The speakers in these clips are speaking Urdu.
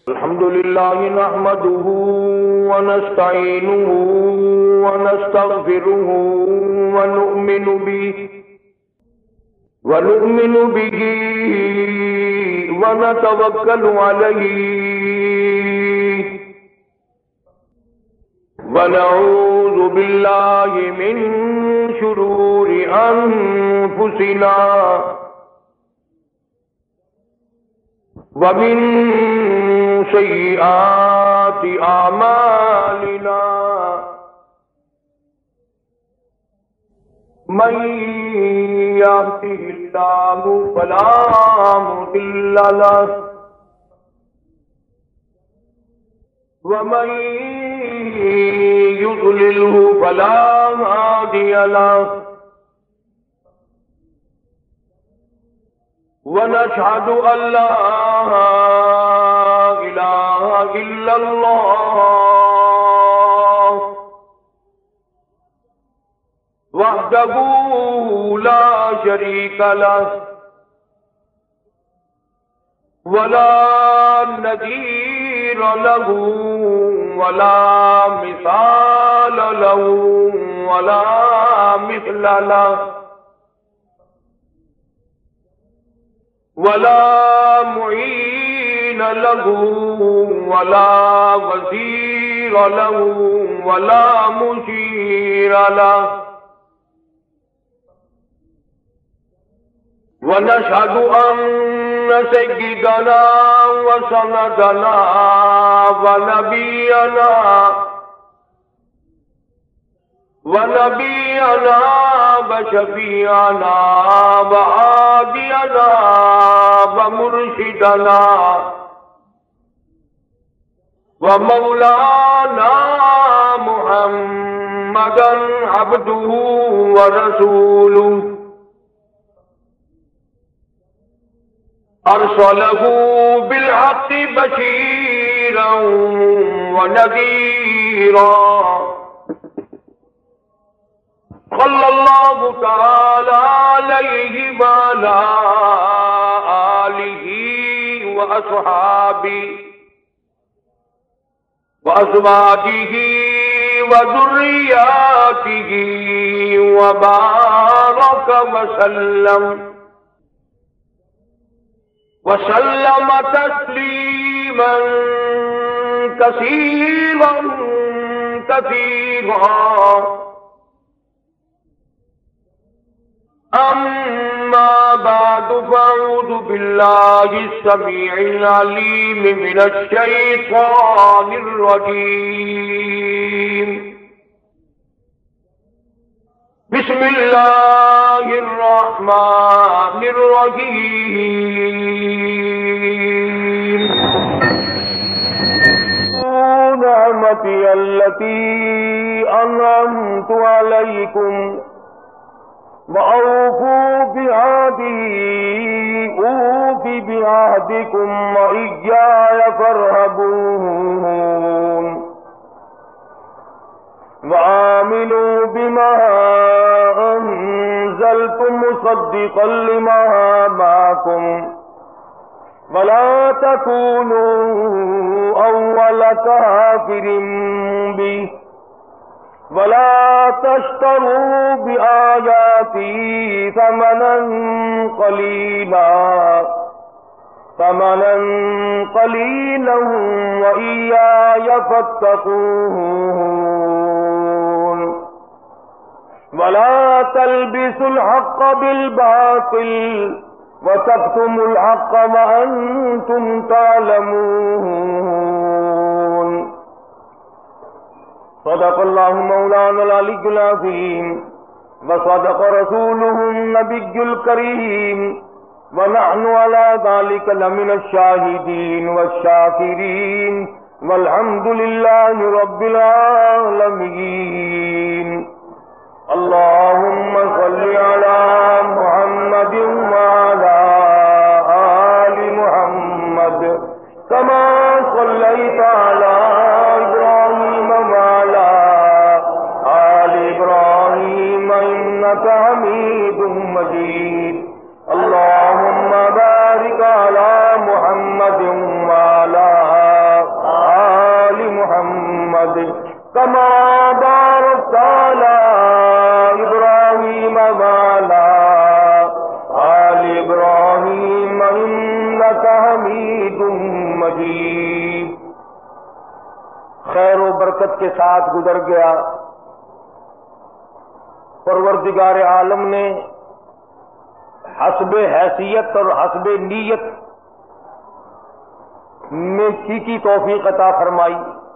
الحمد لله نحمده ونستعينه ونستغفره ونؤمن به ونتوكل عليه ونعوذ بالله من شرور أنفسنا ومن سيئات أعمالنا من يهده الله فلا مضل له ومن يضلله فلا هادي له ونشهد أن لا إله إلا الله وحده لا شريك له ولا نظير له ولا مثال له ولا مثل له ولا معين له ولا وزير له ولا مشير له ونشهد أن سيدنا وسندنا ونبينا وشفيعنا وهادينا ومرشدنا ومولانا محمدا عبده ورسوله أرسله بالحق بشيرا ونذيرا صلى الله تعالى عليه وعلى آله وأصحابه وأزواجه وذرياته وبارك وسلم تسليما كثيرا أما بعد فأعوذ بالله السميع العليم من الشيطان الرجيم بسم الله الرحمن الرحيم نعمتي التي أنعمت عليكم وأوفوا بعهدي أوف بعهدكم وإياي فارهبون وآمنوا بما أنزلت مصدقا لما معكم ولا تكونوا أول كافر به ولا تشتروا بآياتي ثمنا قليلا وإياي فاتقون ولا تلبسوا الحق بالباطل وتكتموا الحق وأنتم تعلمون صدق الله مولانا العلي العظيم وصدق رسوله النبي الكريم ونحن على ذلك لمن الشاهدين والشاكرين والحمد لله رب العالمين. اللهم صل على محمد وعلى آل محمد كما صليت على إبراهيم وعلى آل إبراهيم إنك حميد مجيد. اللهم بارك على محمد وعلى نصیب خیر و برکت کے ساتھ گزر گیا۔ پروردگار عالم نے حسب حیثیت اور حسب نیت نیکی کی توفیق عطا فرمائی۔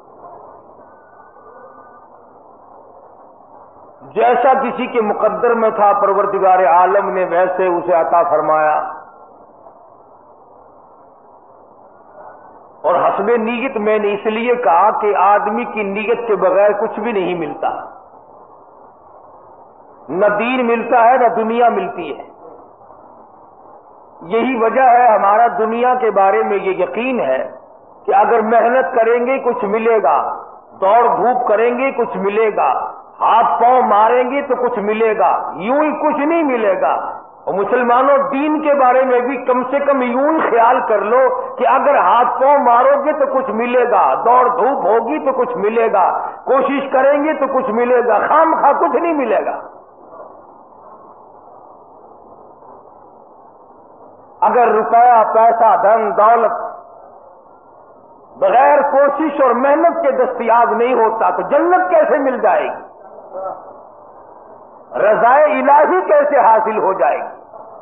جیسا کسی کے مقدر میں تھا پروردگار عالم نے ویسے اسے عطا فرمایا، اور حسب نیت میں نے اس لیے کہا کہ آدمی کی نیت کے بغیر کچھ بھی نہیں ملتا، نہ دین ملتا ہے نہ دنیا ملتی ہے۔ یہی وجہ ہے ہمارا دنیا کے بارے میں یہ یقین ہے کہ اگر محنت کریں گے کچھ ملے گا، دوڑ دھوپ کریں گے کچھ ملے گا، ہاتھ پاؤں ماریں گے تو کچھ ملے گا، یوں ہی کچھ نہیں ملے گا۔ اور مسلمانوں دین کے بارے میں بھی کم سے کم یوں ہی خیال کر لو کہ اگر ہاتھ پاؤں مارو گے تو کچھ ملے گا، دوڑ دھوپ ہوگی تو کچھ ملے گا، کوشش کریں گے تو کچھ ملے گا، خام خواہ کچھ نہیں ملے گا۔ اگر روپیہ پیسہ دھن دولت بغیر کوشش اور محنت کے دستیاب نہیں ہوتا تو جنت کیسے مل جائے گی؟ رضائے الہی کیسے حاصل ہو جائے گی؟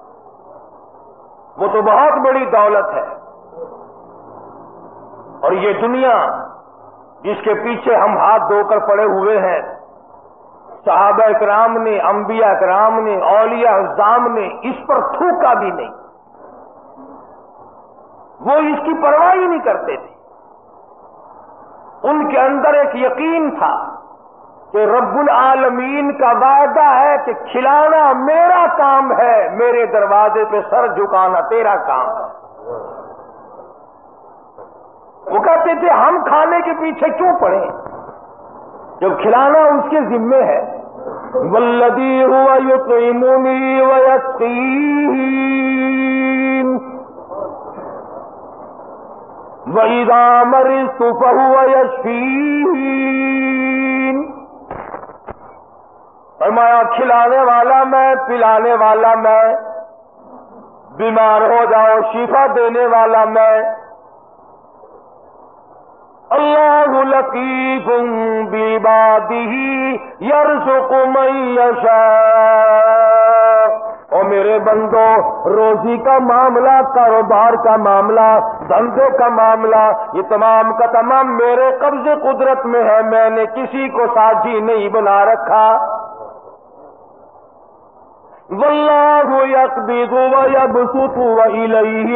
وہ تو بہت بڑی دولت ہے۔ اور یہ دنیا جس کے پیچھے ہم ہاتھ دھو کر پڑے ہوئے ہیں، صحابہ کرام نے، انبیاء کرام نے، اولیاء عظام نے اس پر تھوکا بھی نہیں، وہ اس کی پرواہ ہی نہیں کرتے تھے۔ ان کے اندر ایک یقین تھا کہ رب العالمین کا وعدہ ہے کہ کھلانا میرا کام ہے، میرے دروازے پہ سر جھکانا تیرا کام ہے۔ وہ کہتے تھے ہم کھانے کے پیچھے کیوں پڑے جب کھلانا اس کے ذمے ہے۔ والذی هو یطعمنی ویسقین وَإِذَا مَرِضْتُ فَهُوَ يَشْفِينِ۔ فرمایا کھلانے والا میں، پلانے والا میں، بیمار ہو جاؤ شفا دینے والا میں۔ اللہ لطیف بعبادہ یرزق من یشاء۔ اور میرے بندو روزی کا معاملہ، کاروبار کا معاملہ، دھندے کا معاملہ، یہ تمام کا تمام میرے قبض قدرت میں ہے، میں نے کسی کو ساجی نہیں بنا رکھا۔ واللہ یقبض ویبسط وإلیہ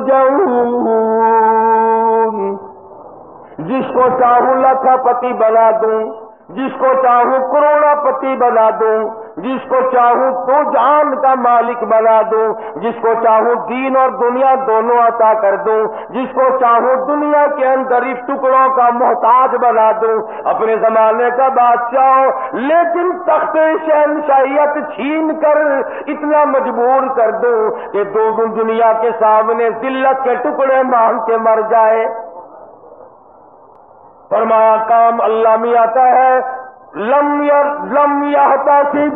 ترجعون۔ جس کو چاہوں لاکھا پتی بنا دوں، جس کو چاہوں کروڑا پتی بنا دوں، جس کو چاہوں تو جان کا مالک بنا دوں، جس کو چاہوں دین اور دنیا دونوں عطا کر دوں، جس کو چاہوں دنیا کے اندر اس ٹکڑوں کا محتاج بنا دوں، اپنے زمانے کا بادشاہ ہو، لیکن تخت شہنشاہیت چھین کر اتنا مجبور کر دوں کہ دو دنیا کے سامنے ذلت کے ٹکڑے مانگ کے مر جائے۔ فرمایا کام اللہ میں آتا ہے لم یحتسب،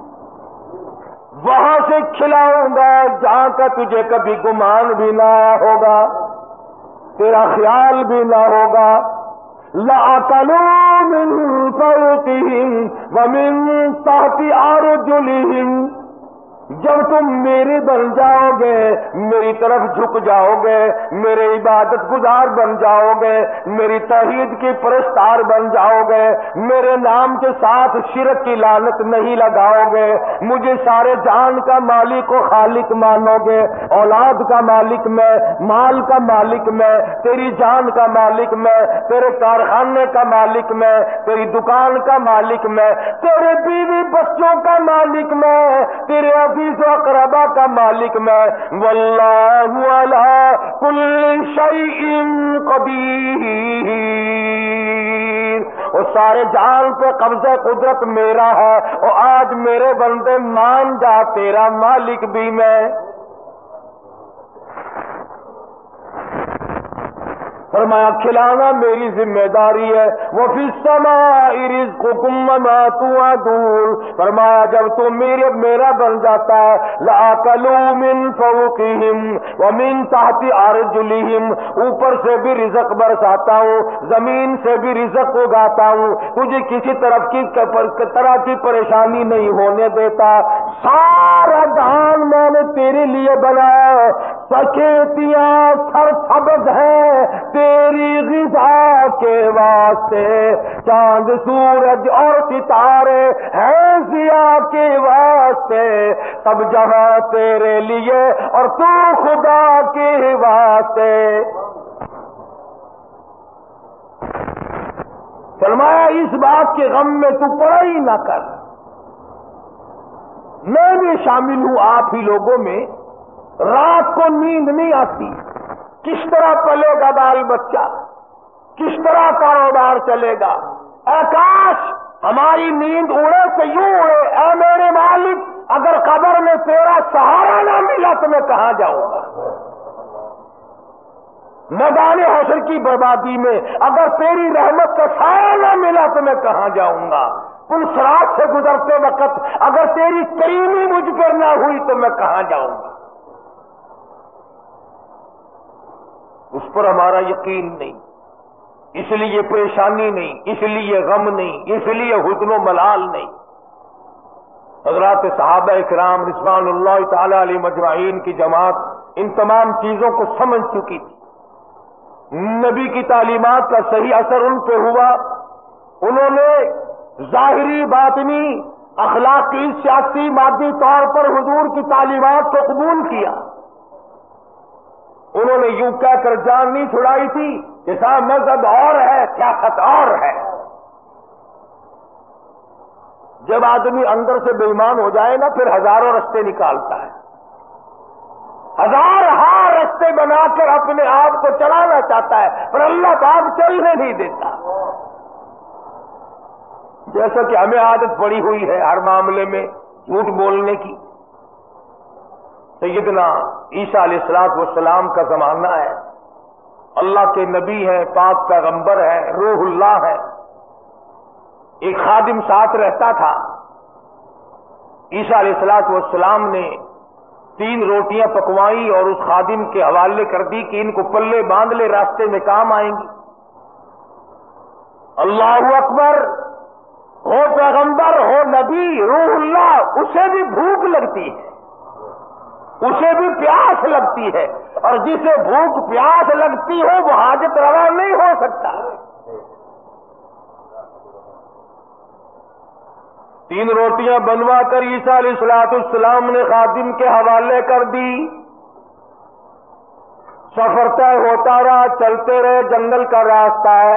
وہاں سے کھلاؤں گا جہاں کا تجھے کبھی گمان بھی نہ آیا ہوگا، تیرا خیال بھی نہ ہوگا۔ لَأَكَلُوا مِن فَوْقِهِمْ وَمِن تَحْتِ أَرْجُلِهِمْ۔ جب تم میرے بن جاؤ گے، میری طرف جھک جاؤ گے، میرے عبادت گزار بن جاؤ گے، میری توحید کی پرستار بن جاؤ گے، میرے نام کے ساتھ شرک کی لعنت نہیں لگاؤ گے، مجھے سارے جان کا مالک و خالق مانو گے، اولاد کا مالک میں، مال کا مالک میں، تیری جان کا مالک میں، تیرے کارخانے کا مالک میں، تیری دکان کا مالک میں، تیرے بیوی بچوں کا مالک میں، تیرے عزیز و اقربا کا مالک میں۔ واللہ علی کل شیء قدیر۔ وہ سارے جان پہ قبضہ قدرت میرا ہے، اور آج میرے بندے مان جا تیرا مالک بھی میں۔ فرمایا کھلانا میری ذمہ داری ہے. وفی السماء رزقکم وما توعدون. فرمایا جب تو میرا بن جاتا ہے لآکلوا من فوقہم ومن تحت ارجلہم، اوپر سے بھی رزق برساتا ہوں، زمین سے بھی رزق اگاتا ہوں، تجھے کسی طرح کی پریشانی نہیں ہونے دیتا. سارا جہان میں نے تیرے لیے بنایا، سکیتیاں سرسبز ہیں تیری غذا کے واسطے، چاند سورج اور ستارے ہیں ضیاء کے واسطے، سب جہاں تیرے لیے اور تو خدا کے واسطے. فرمایا اس بات کے غم میں تو پڑا ہی نہ کر. میں بھی شامل ہوں آپ ہی لوگوں میں، رات کو نیند نہیں آتی، کس طرح پلے گا بال بچہ، کس طرح کاروبار چلے گا. اے کاش ہماری نیند اڑے تو یوں اڑے، اے میرے مالک اگر قبر میں تیرا سہارا نہ ملا تو میں کہاں جاؤں گا. میدان حشر کی بربادی میں اگر تیری رحمت کا سایہ نہ ملا تو میں کہاں جاؤں گا. پل صراط سے گزرتے وقت اگر تیری کریمی مجھ پر نہ ہوئی تو میں کہاں جاؤں گا. اس پر ہمارا یقین نہیں، اس لیے پریشانی نہیں، اس لیے غم نہیں، اس لیے حزن و ملال نہیں. حضرات صحابہ اکرام رضوان اللہ تعالی علیہ مجمعین کی جماعت ان تمام چیزوں کو سمجھ چکی تھی. نبی کی تعلیمات کا صحیح اثر ان پہ ہوا. انہوں نے ظاہری باطنی اخلاقی سیاسی مادی طور پر حضور کی تعلیمات کو قبول کیا. انہوں نے یوں کہہ کر جان نہیں چھڑائی تھی کہ صاحب مذہب اور ہے سیاست اور ہے. جب آدمی اندر سے بے ایمان ہو جائے نا پھر ہزاروں رستے نکالتا ہے، ہزار رستے بنا کر اپنے آپ کو چلانا چاہتا ہے، پر اللہ پاک چلنے نہیں دیتا. جیسا کہ ہمیں عادت پڑی ہوئی ہے ہر معاملے میں جھوٹ بولنے کی. سیدنا عیسیٰ علیہ الصلوۃ والسلام کا زمانہ ہے، اللہ کے نبی ہیں، پاک پیغمبر ہیں، روح اللہ ہے. ایک خادم ساتھ رہتا تھا. عیسیٰ علیہ الصلوۃ والسلام نے 3 روٹیاں پکوائیں اور اس خادم کے حوالے کر دی کہ ان کو پلے باندھ لے، راستے میں کام آئیں گی. اللہ اکبر، ہو پیغمبر ہو نبی روح اللہ، اسے بھی بھوک لگتی ہے، اسے بھی پیاس لگتی ہے، اور جسے بھوک پیاس لگتی ہو وہ حاجت روا نہیں ہو سکتا. 3 روٹیاں بنوا کر عیسیٰ علیہ الصلوۃ والسلام نے خادم کے حوالے کر دی. سفر طے ہوتا رہا، چلتے رہے، جنگل کا راستہ ہے.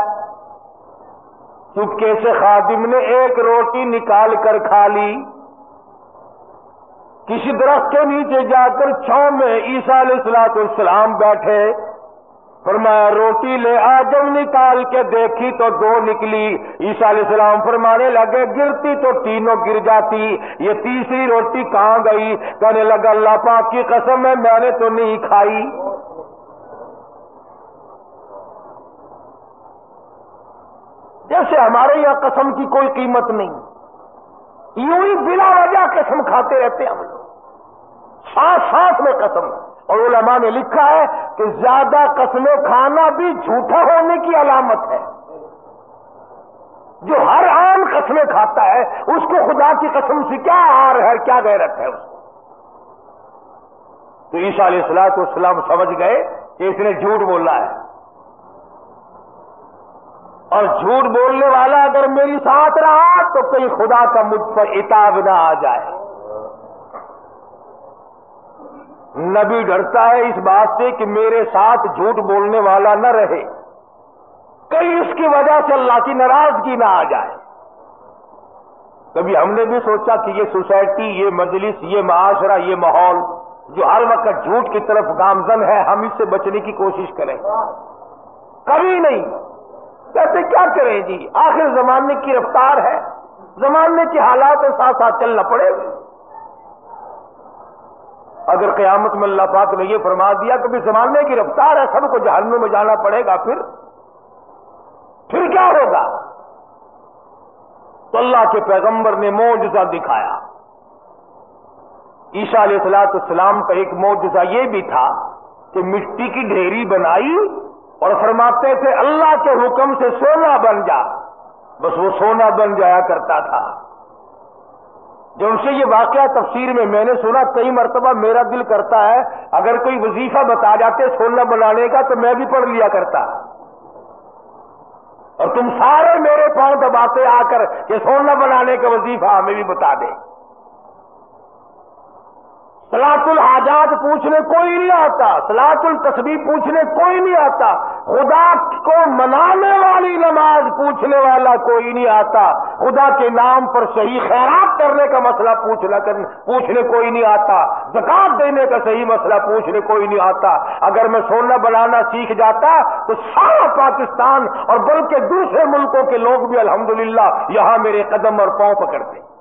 چپکے سے خادم نے 1 روٹی نکال کر کھا لی. کسی درخت کے نیچے جا کر چھاؤں میں عیسیٰ علیہ الصلوۃ والسلام بیٹھے. فرمایا روٹی لے آ. جب نکال کے دیکھی تو 2 نکلی. عیسیٰ علیہ السلام فرمانے لگے گرتی تو تینوں گر جاتی، یہ تیسری روٹی کہاں گئی؟ کہنے لگا اللہ پاک کی قسم ہے میں نے تو نہیں کھائی. جیسے ہمارے یہاں قسم کی کوئی قیمت نہیں، یوں ہی بلا وجہ قسم کھاتے رہتے ہم لوگ، ساتھ میں قسم. اور علماء نے لکھا ہے کہ زیادہ قسمیں کھانا بھی جھوٹا ہونے کی علامت ہے. جو ہر عام قسمیں کھاتا ہے اس کو خدا کی قسم سے کیا عار ہے، کیا غیرت ہے اس کو. تو عیسیٰ علیہ الصلوۃ والسلام سمجھ گئے کہ اس نے جھوٹ بولا ہے، اور جھوٹ بولنے والا اگر میری ساتھ رہا تو کہیں خدا کا مجھ پر عتاب نہ آ جائے. نبی ڈرتا ہے اس بات سے کہ میرے ساتھ جھوٹ بولنے والا نہ رہے، کہیں اس کی وجہ سے اللہ کی ناراضگی نہ آ جائے. کبھی ہم نے بھی سوچا کہ یہ سوسائٹی، یہ مجلس، یہ معاشرہ، یہ ماحول جو ہر وقت جھوٹ کی طرف گامزن ہے، ہم اس سے بچنے کی کوشش کریں؟ کبھی نہیں. کہتے کیا کریں جی، آخر زمانے کی رفتار ہے، زمانے کے حالات کے ساتھ ساتھ چلنا پڑے گا. اگر قیامت میں اللہ پاک نے یہ فرما دیا کہ زمانے کی رفتار ہے، سب کو جہنم میں جانا پڑے گا، پھر کیا ہوگا؟ تو اللہ کے پیغمبر نے معجزہ دکھایا۔ عیسیٰ علیہ السلام کا ایک معجزہ یہ بھی تھا کہ مٹی کی ڈھیری بنائی اور فرماتے تھے اللہ کے حکم سے سونا بن جا، بس وہ سونا بن جایا کرتا تھا۔ جب ان سے یہ واقعہ تفسیر میں نے سنا، کئی مرتبہ میرا دل کرتا ہے اگر کوئی وظیفہ بتا جاتے سونا بنانے کا تو میں بھی پڑھ لیا کرتا، اور تم سارے میرے پاؤں دباتے آ کر کہ سونا بنانے کا وظیفہ ہمیں بھی بتا دے۔ صلاۃ الحاجات پوچھنے کوئی نہیں آتا، صلاۃ التسبیح پوچھنے کوئی نہیں آتا، خدا کو منانے والی نماز پوچھنے والا کوئی نہیں آتا، خدا کے نام پر صحیح خیرات کرنے کا مسئلہ پوچھنے کوئی نہیں آتا، زکات دینے کا صحیح مسئلہ پوچھنے کوئی نہیں آتا۔ اگر میں سونا بنانا سیکھ جاتا تو سارا پاکستان اور بلکہ دوسرے ملکوں کے لوگ بھی الحمدللہ یہاں میرے قدم اور پاؤں پکڑتے۔